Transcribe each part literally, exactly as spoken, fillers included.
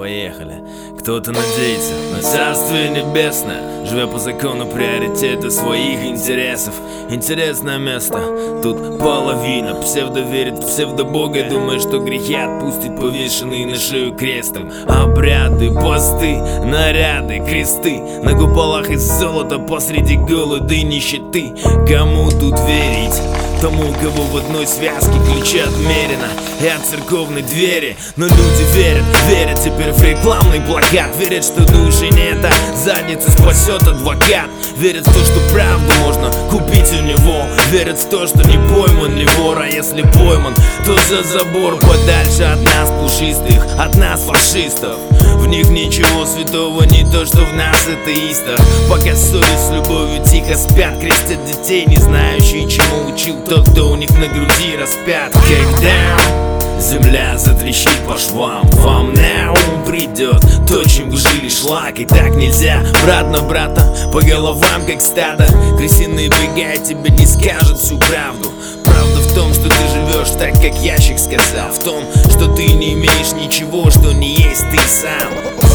поехали. Кто-то надеется на Царствие Небесное, живя по закону приоритета своих интересов. Интересное место, тут половина псевдо верит в псевдобога и думает, что грехи отпустит повешенный на шею крестом. Обряды, посты, наряды, кресты на куполах из золота посреди голода и нищеты. Кому тут верить? Тому, кого в одной связке ключи отмерено и от церковной двери. Но люди верят, верят теперь в рекламный плакат. Верят, что души нет, а задницу спасет адвокат. Верят в то, что правду можно купить у него. Верят в то, что не пойман не вор, а если пойман, то за забор. Подальше от нас пушистых, от нас фашистов. В них ничего святого, не то, что в нас атеистах. Пока совесть с любовью тихо спят, крестят детей, не знающие, чему учил тот, кто у них на груди распят. Когда земля затрещит по швам, вам на ум придет то, чем вы жили шлак. И так нельзя, брат на брата, по головам как стадо. Крысиные бега тебе не скажут всю правду. Правда в том, что ты живешь так, как ящик сказал. В том, что ты не имеешь ничего, что не есть ты сам.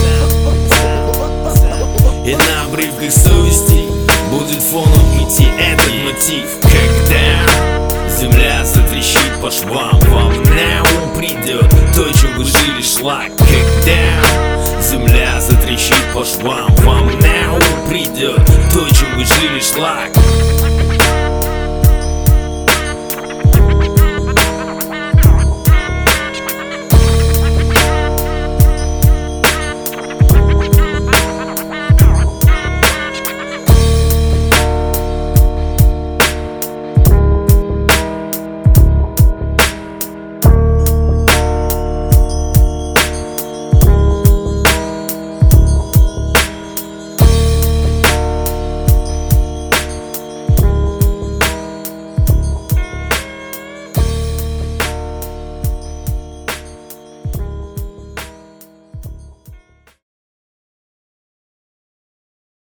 И на обрывках совести будет фоном идти этот мотив. Когда земля затрещит по швам, вам на ум придет то, чем вы жили шлак. Когда земля затрещит по швам, вам на ум придет то, чем вы жили шлак.